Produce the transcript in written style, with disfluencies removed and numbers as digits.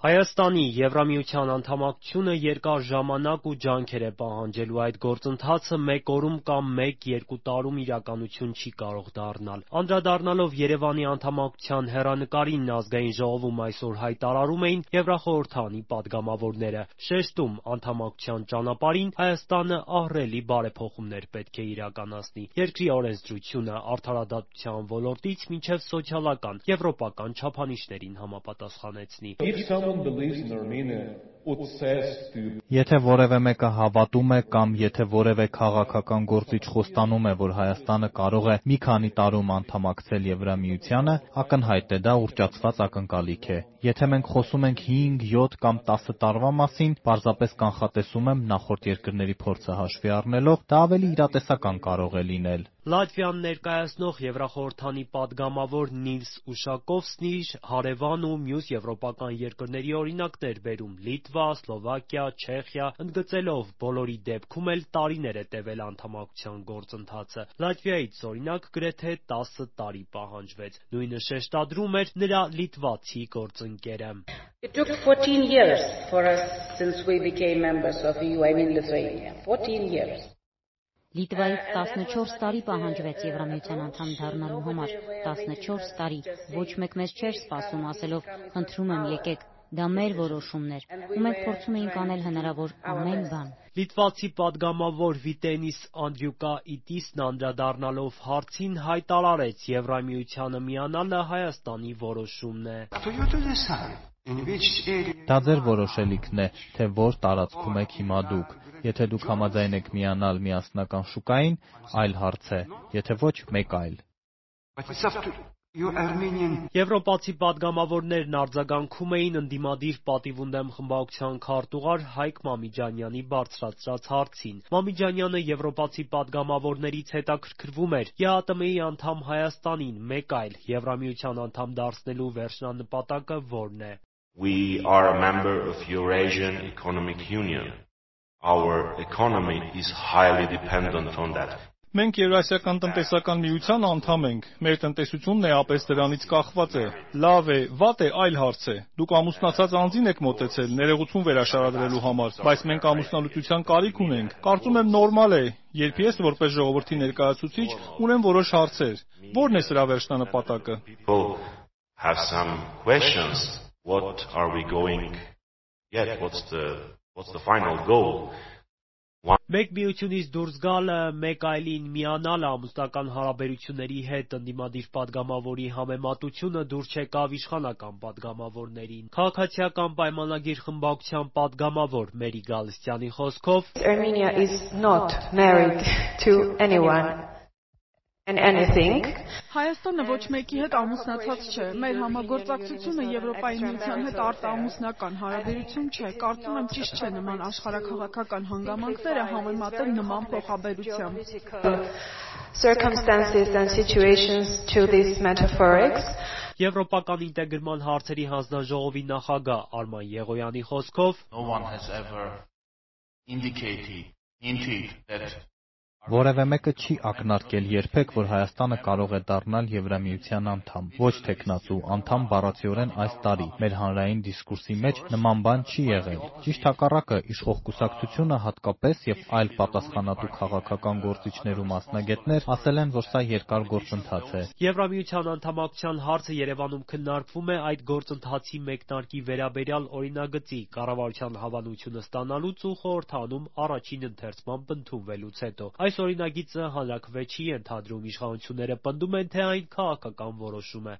Հայաստանի Եվրամիության անդամակցությունը երկար ժամանակ ու ջանքեր է պահանջելու, այդ գործընթացը մեկ օրում կամ 1-2 տարում իրականություն չի կարող դառնալ։ Անդրադառնալով Երևանի անդամակցության հեռանկարին Ազգային ժողովում այսօր հայտարարում էին Եվրախորհրդանի պատգամավորները, շեշտում անդամակցության ճանապարհին Հայաստանը ահռելի բարեփոխումներ պետք է իրականացնի։ Երկրի օրենսդրությունը արդարադատության ոլորտից մինչև սոցիալական, եվրոպական չափանիշներին համապատասխանեցնի։ Եթե որևէ մեկը հավատում է կամ եթե որևէ քաղաքական գործիչ խոստանում է, որ Հայաստանը կարող է մի քանի տարում անդամակցել Եվրամիությանը, ակնհայտ է, դա ուռճացված ակնկալիք է։ Եթե մենք խոսում ենք 5, 7 կամ 10 տարվա մասին, պարզապես կանխատեսում եմ նախորդ երկրների փորձը հաշվի առնելով, դա ավելի իրատեսական կարող է լինել։ Լատվիան ներկայացնող Եվրախորհրդանի պատգամավոր Նիլս Ուշակովսկին իր հարևան ու մյուս եվրոպական երկրների օրինակներ բերում՝ Լիտվա, Սլովակիա, Չեխիա, ընդգծելով բոլորի դեպքում էլ տարիներ է տևել անդամակցության գործընթացը։ Լատվիայից օրինակ գրեթե 10 տարի պահանջվեց։ Նույնը շեշտադրում էր նրա լիտվացի գործընկերը։ It took 14 years for us since we became members of EU, I mean Lithuania. 14 years. Լիտվայից 14 տարի պահանջվեց Եվրամիության անդամ դառնալու համար, 14 տարի, ոչ մեկ մեզ չէր սպասում, ասելով խնդրում եմ եկեք, դա մեր որոշումն էր, ու մենք փորձում էինք անել հնարավոր ամեն բան։ Լիտվացի պատգամավոր Վիտենիս Անդրյուկաիտիսն անդրադառնալով հարցին հայտարարեց Եվրամիությանը միանալը Հայաստանի որոշումն է։ Դա ձեր որոշելիքն է, թե որ տարածքում եք հիմա դուք։ Եթե դուք համաձայն եք միանալ միասնական շուկային, այլ հարց է, եթե ոչ, մեկ այլ։ Եվրոպացի պատգամավորներն արձագանքում էին ընդդիմադիր պատիվունդեմ խմբակցության քարտուղար Հայկ Մամիջանյանի բարձրացրած հարցին։ Մամիջանյանը եվրոպացի պատգամավորներից հետաքրքրվում էր ԵԱՏՄ-ի անդամ Հայաստանին, մեկ այլ Եվրամիության անդամ դարձնելու վերջնանպատակը որն է։ We are a member of Eurasian Economic Union. Our economy is highly dependent on that. Մենք Եվրասիական տնտեսական միության անդամ ենք, մեր տնտեսությունն էապես դրանից կախված է։ Լավ է, վատ է, այլ հարց է։ Դուք ամուսնացած անձին եք մոտեցել, ներողություն վերաշարադրելու համար, բայց մենք ամուսնալուծության կարիք ունենք։ Կարծում եմ նորմալ է, երբ ես որպես ժողովրդի ներկայացուցիչ ունեմ որոշ հարցեր։ Ո՞րն է սրա վերջնանպատակը։ People have some questions. What are we going? What's the final goal? Մեկ միությունից դուրս գալը, մեկ այլին միանալը, ամուսնական հարաբերությունների հետ ընդդիմադիր պատգամավորի համեմատությունը դուր չեկավ իշխանական պատգամավորներին։ Քաղաքացիական պայմանագիր խմբակցության պատգամավոր Մերի Գալստյանի խոսքով Armenia is not married to anyone and anything. Հայաստանը ոչ մեկի հետ ամուսնացած չէ։ Մեր համագործակցությունը Եվրոպայի միության հետ արտահանումական հարաբերություն չէ։ Կարծում եմ ճիշտ չէ նման աշխարհաքաղաքական հանգամանքները համեմատել նման փոխաբերությամբ։ Circumstances and situations to these metaphorics. Եվրոպական ինտեգրման հարցերի հանձնաժողովի նախագահ Արման Եղոյանի խոսքով No one has ever hinted that Որևէ մեկը չի ակնարկել երբեք, որ Հայաստանը կարող է դառնալ Եվրամիության անդամ, ոչ թեկնածու, անդամ բառացիորեն այս տարի։ Մեր հանրային դիսկուրսի մեջ նման բան չի եղել։ Ճիշտ հակառակը, իշխող կուսակցությունը հատկապես եւ այլ պատասխանատու քաղաքական գործիչներ ու մասնագետներ ասել են, որ սա երկար գործընթաց է։ Եվրամիության անդամակցության հարցը Երևանում քննարկվում է այդ գործընթացի մեկնարկի վերաբերյալ օրինագծի կառավարության հավանությունը ստանալուց ու խորհրդանում առաջին ընթերցման ընդունվելուց հետո։ Այս օրինագիծը հանրաքվե չի ենթադրում, իշխանությունները պնդում են, թե այն քաղաքական որոշում է։